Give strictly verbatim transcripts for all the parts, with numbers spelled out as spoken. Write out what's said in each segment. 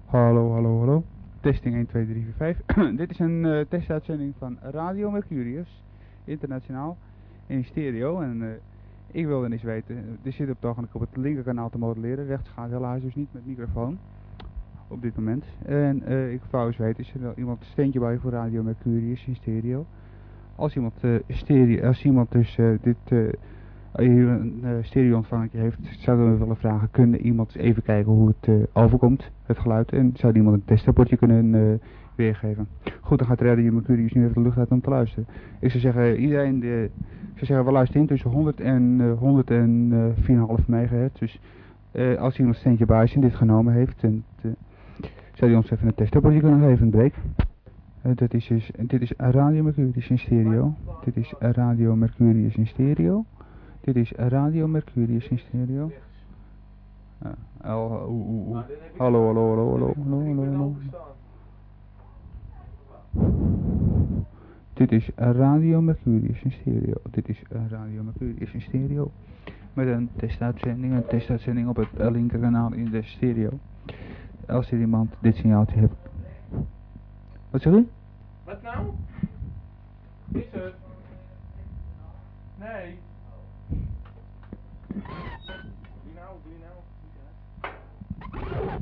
Hallo, hallo, hallo. Testing één, twee, drie, vier, vijf. Dit is een uh, testuitzending van Radio Mercurius, internationaal, in stereo. En uh, ik wilde eens weten, dit zit op het ogenblik op het linkerkanaal te modelleren. Rechts gaat helaas dus niet met microfoon, op dit moment. En uh, ik wou eens weten, is er wel iemand steentje bij voor Radio Mercurius in stereo? Als iemand, uh, stereo, als iemand dus uh, dit... Uh, hier een uh, stereo-ontvangertje heeft, zouden we willen vragen, kunnen iemand even kijken hoe het uh, overkomt, het geluid, en zou iemand een testrapportje kunnen uh, weergeven. Goed, dan gaat Radio Mercurius nu even de lucht uit om te luisteren. Ik zou zeggen, iedereen, de, ik zou zeggen, we luisteren in tussen honderd en uh, honderd en vier komma vijf megahertz, dus uh, als iemand een steentje bij is en dit genomen heeft, en, uh, zou hij ons even een testrapportje kunnen geven, een break. Uh, dat is dus, dit is Radio Mercurius in stereo, dit is Radio Mercurius in stereo. Dit is Radio Mercurius in stereo. Uh, oh, oh, oh, oh. Hallo, hallo, hallo, hallo, hallo, hallo, hallo. Dit is Radio Mercurius in stereo. Dit is Radio Mercurius in stereo. Met een testuitzending, een testuitzending op het linkerkanaal in de stereo. Als er iemand dit signaaltje heeft. Wat zeg u? Wat nou? Is het? Nee. Doe nou, doe nou.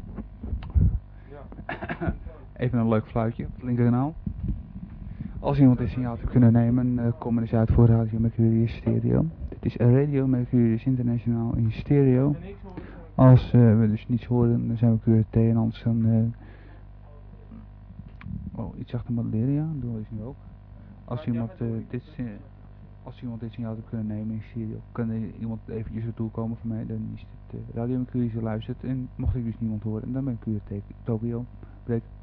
Ja. Even een leuk fluitje op het linkerkanaal. Als iemand dit signaal zou kunnen nemen, uh, kom er eens uit voor Radio Mercurius stereo. Dit is Radio Mercurius Internationaal in stereo. Als uh, we dus niets horen, dan zijn we Q R T en anders dan... Uh, oh, iets achter modelleren, ja, doen we dus nu ook. Als iemand uh, dit... Uh, Als iemand dit signaal zou kunnen nemen in stereo, kan er iemand eventjes naartoe komen van mij, dan is dit uh, Radio Mercurius luistert. En mocht ik dus niemand horen, dan ben ik Q R T Tokyo. Break.